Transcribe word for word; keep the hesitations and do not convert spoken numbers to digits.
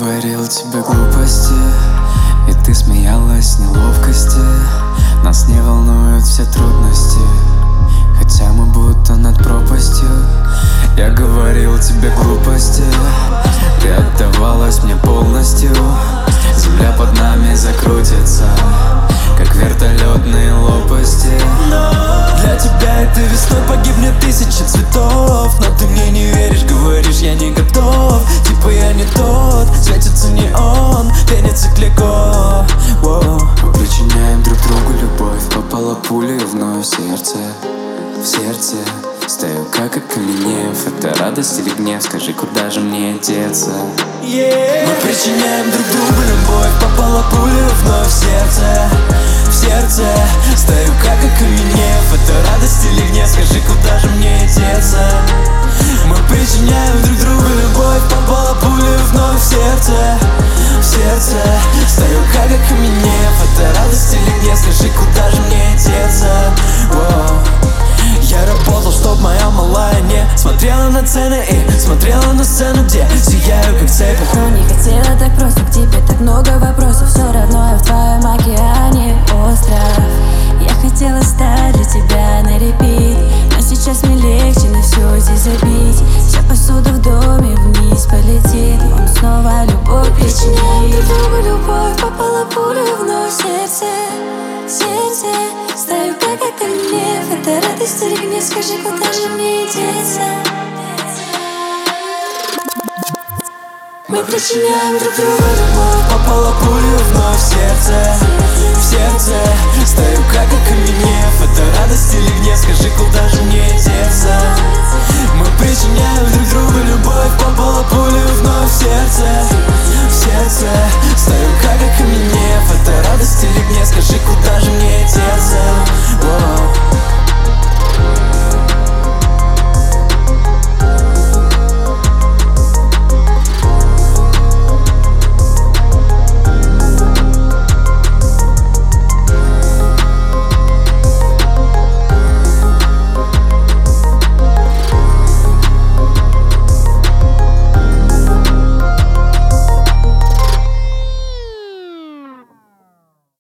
говорил тебе глупости, и ты смеялась с неловкости. Нас не волнуют все трудности, хотя мы будто над пропастью. Я говорил тебе глупости, ты отдавалась мне полностью. Земля под нами закрутится, как вертолетные лопасти. Для тебя этой весной погибнет тысячи цветов, но ты мне не веришь, говоришь, я не готов. Типа я не тот, светится неон, пенится клейко. Мы причиняем друг другу любовь, попала пуля вновь в сердце, в сердце. Стою как окаменев, это радость или гнев, скажи, куда же мне деться? Yeah. Мы причиняем друг другу любовь, попала пуля вновь в сердце, в сердце. Стою как окаменев, это радость или гнев, скажи, куда же мне деться? Мы причиняем друг другу любовь, попала пуля вновь в сердце, в сердце. Стою как окаменев, это радость или гнев, скажи, куда же мне деться? Воу. Я работал, чтоб моя малая не смотрела на цены и смотрела на сцену, где сияю как цепи. Но не хотела так просто, к тебе так много вопросов. Все равно я в твоем океане остров. Я хотела стать для тебя на репит, но сейчас мне легче на все здесь забить. Вся посуда в доме вниз полетит, он снова любовь причинит. Друг другу любовь, попала пуля вновь в сердце, сердце. Стою как окаменев, это радость или гнев, скажи, куда же мне деться? Мы причиняем друг другу любовь, попала пуля вновь в сердце, в сердце.